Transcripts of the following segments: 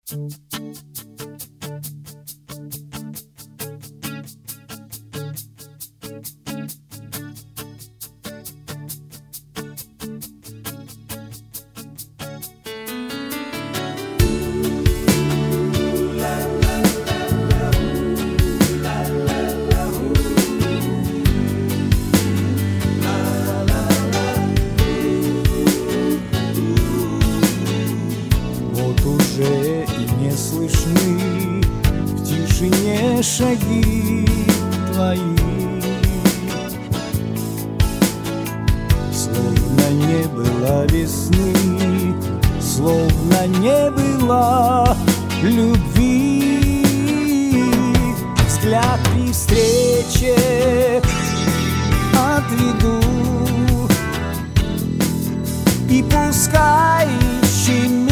Уже и не слышны в тишине шаги твои, словно не было весны, словно не было любви. Взгляд при встрече отведу, и пускай щемит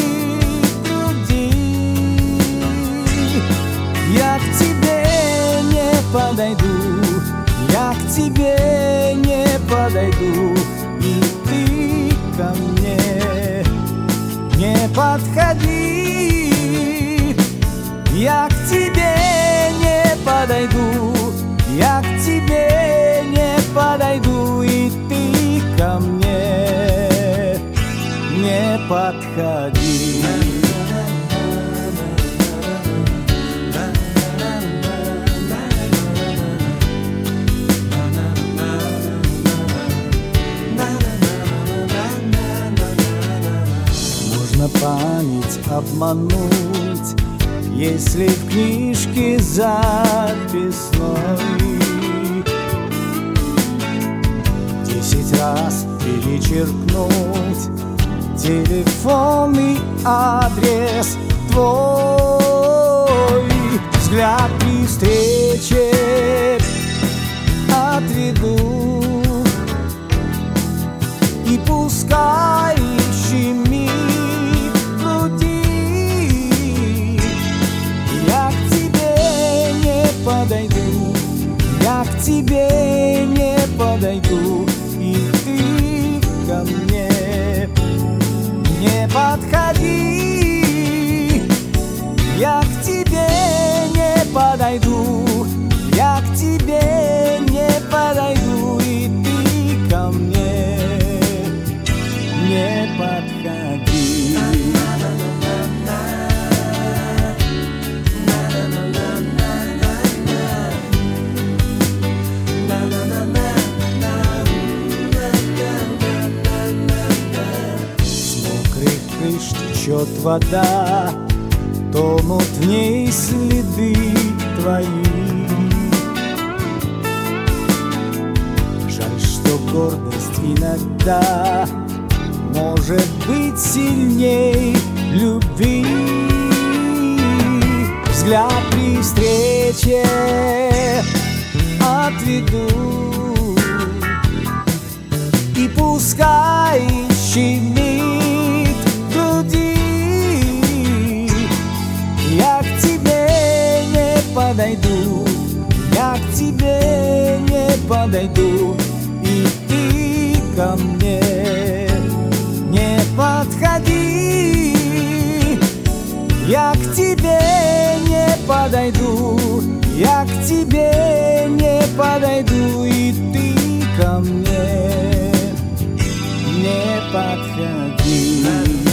я к тебе не подойду, я к тебе не подойду, и ты ко мне не подходи. Я к тебе не подойду, я к тебе не подойду, и ты ко мне не подходи. Память обмануть, если в книжке записной 10 раз перечеркнуть телефонный адрес твой. Взгляд при встрече отведу, и пускай щемит. Я к тебе не подойду, и ты ко мне не подходи. Я к тебе не подойду, я к тебе не подойду, и ты ко мне не подходи. Течет вода, тонут в ней следы твои. Жаль, что гордость иногда может быть сильней любви. Взгляд при встрече отведу, и пускай щемит груди. Я к тебе не подойду, я к тебе не подойду, и ты ко мне не подходи. Я к тебе не подойду, я к тебе не подойду, и ты ко мне не подходи.